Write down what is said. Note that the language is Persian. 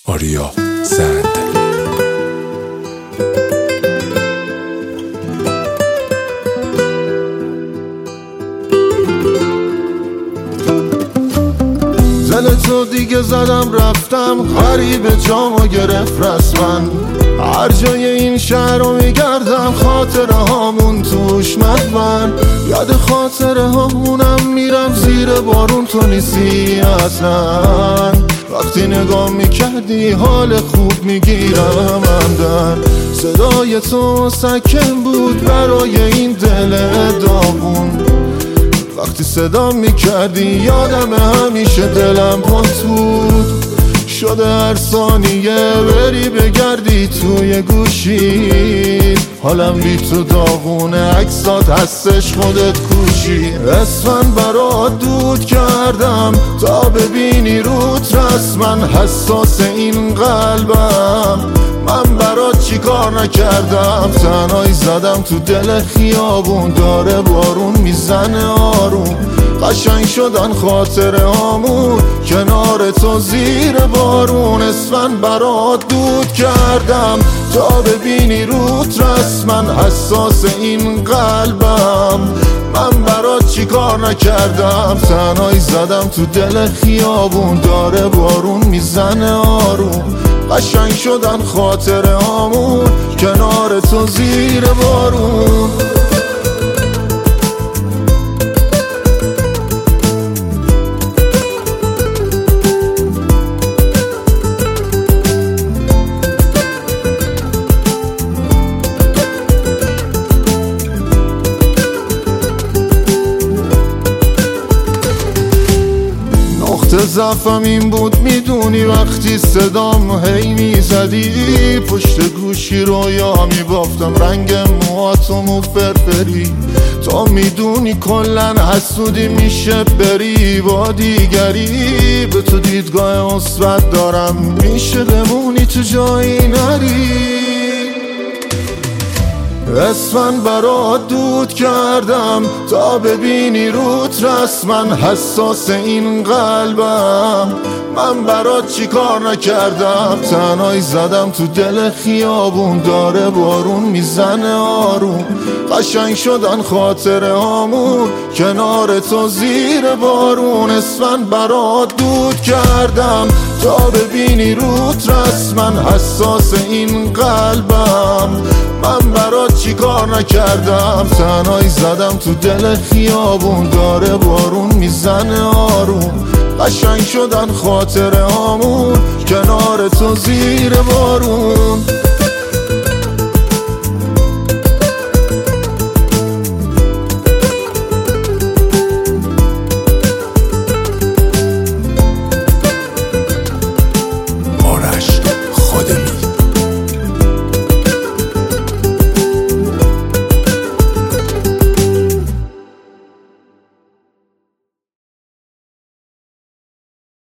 آریا زند. دل تو دیگه زدم رفتم، غریب جامو گرفت رسمن. هر جای این شهر رو میگردم، خاطره هامون توش مدفن. یاد خاطره هامونم میرم، زیر بارون تو نیستی اصلا. وقتی نگاه میکردی حال خوب میگیرم همدن. صدای تو سکن بود برای این دل داغون. وقتی صدا میکردی یادم همیشه دلم پاس بود. شده هر ثانیه بری بگردی توی گوشی. حالم بی تو داغونه، عکسات هستش خودت کوشی. اسفند برات دود کردم تا ببینی روت رسمن. حساس این قلبم، من برات چی کار نکردم. تنهایی زدم تو دل خیابون، داره بارون میزنه آروم. قشنگ شدن خاطره هامون کنار تو زیر بارون. اسفند برات دود کردم تا ببینی روت رسمن. حساس این قلبم، من برات چی کار نکردم. تنهایی زدم تو دل خیابون، داره بارون میزنه آروم. قشنگ شدن خاطره هامون کنار تو زیر بارون. ضعفم این بود میدونی، وقتی صدام هی میزدی پشت گوشی رویا میبافتم. رنگ موهاتم فرفری، تو میدونی کلن حسودی میشه بری با دیگری. به تو دیدگاه مثبت دارم، میشه بمونی تو جایی نری. اسفند برات دود کردم تا ببینی روت رسمن. حساس این قلبم، من برات چی کار نکردم. تنهایی زدم تو دل خیابون، داره بارون میزنه آروم. قشنگ شدن خاطره هامون کنار تو زیر بارون. اسفند برات دود کردم تا ببینی روت رسمن. حساس این قلبم، من برات چی کار نکردم. تنهایی زدم تو دل خیابون، داره بارون میزنه آروم. قشنگ شدن خاطره هامون